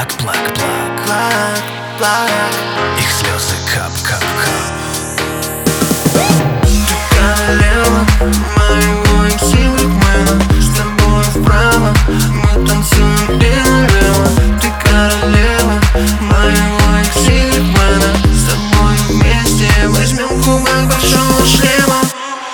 плак, плак, плак, плак, плак. Их слезы кап-кап-кап. Ты королева моего эксибитмена. С тобой вправо мы танцуем и налево. Ты королева моего эксибитмена. С тобой вместе возьмем кубок большого шлема.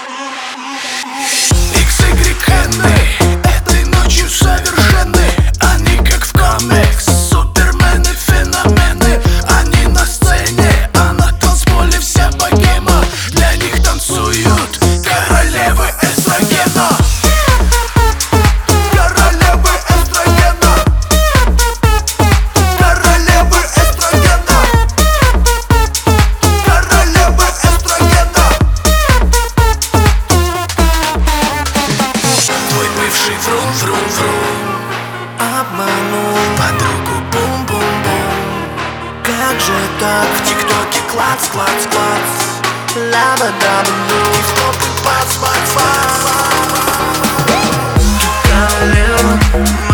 XYN этой ночью совершенны. Они как в комикс, супермены, феномены. Они на сцене, а на танцполе вся богема. Для них танцуют королевы эстрогена. Королевы эстрогена. Королевы эстрогена. Королевы эстрогена. Твой бывший врун-врун-врун Обманул подругу бум-бум-бум. как же так? В тиктоке клац-клац-клац. Ла-ба-да-ба-ду. И в топе бац-бац-бац. Ты королева